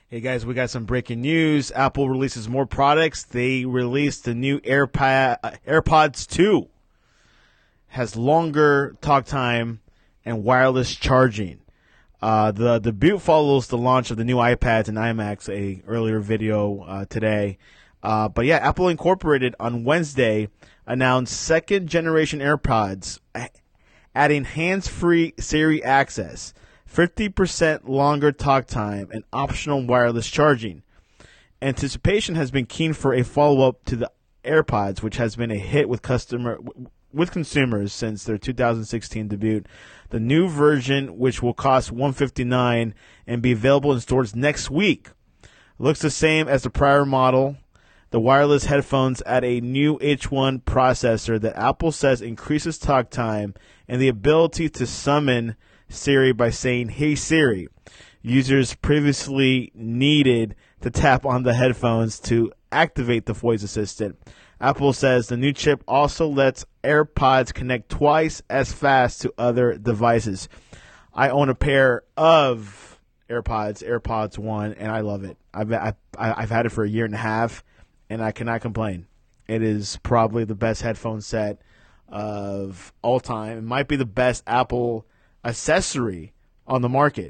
Hey guys, we got some breaking news. Apple releases more products. They released the new AirPods 2. Has longer talk time and wireless charging. The debut follows the launch of the new iPads and iMacs, a earlier video today. But yeah, Apple Incorporated on Wednesday announced second generation AirPods, adding hands-free Siri access, 50% longer talk time, and optional wireless charging. Anticipation has been keen for a follow-up to the AirPods, which has been a hit with consumers since their 2016 debut. The new version, which will cost $159 and be available in stores next week, looks the same as the prior model. The wireless headphones add a new H1 processor that Apple says increases talk time and the ability to summon Siri by saying, "Hey Siri." Users previously needed to tap on the headphones to activate the voice assistant. Apple says the new chip also lets AirPods connect twice as fast to other devices. I own a pair of AirPods 1, and I love it. I've had it for a year and a half, and I cannot complain. It is probably the best headphone set of all time. It might be the best Apple accessory on the market.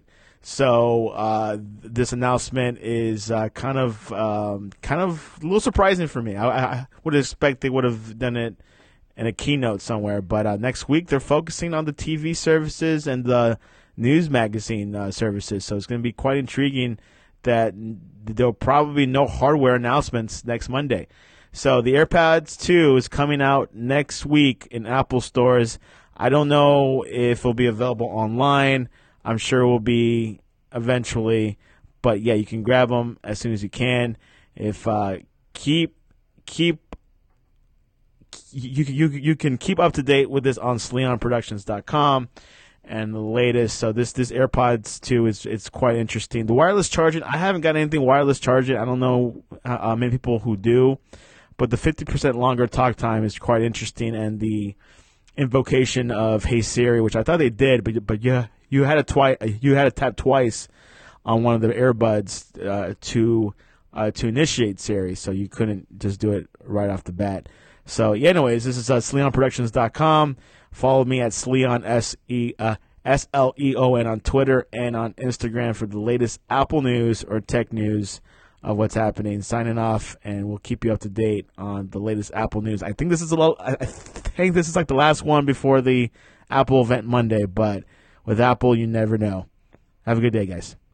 So this announcement is kind of a little surprising for me. I would expect they would have done it in a keynote somewhere, but next week they're focusing on the TV services and the news magazine services. So it's going to be quite intriguing that there'll probably be no hardware announcements next Monday. So the AirPods 2 is coming out next week in Apple stores. I don't know if it'll be available online. I'm sure it will be eventually, but yeah, you can grab them as soon as you can. If you can keep up to date with this on sleonproductions.com and the latest. So this AirPods 2 it's quite interesting. The wireless charging, I haven't got anything wireless charging. I don't know many people who do, but the 50% longer talk time is quite interesting, and the invocation of "Hey Siri," which I thought they did, but yeah, you had to tap twice on one of the earbuds to initiate Siri, so you couldn't just do it right off the bat. So yeah, anyways, this is SleonProductions.com. Follow me at Sleon SLEON on Twitter and on Instagram for the latest Apple news or tech news of what's happening. Signing off, and we'll keep you up to date on the latest Apple news. I think this is like the last one before the Apple event Monday, but with Apple, you never know. Have a good day, guys.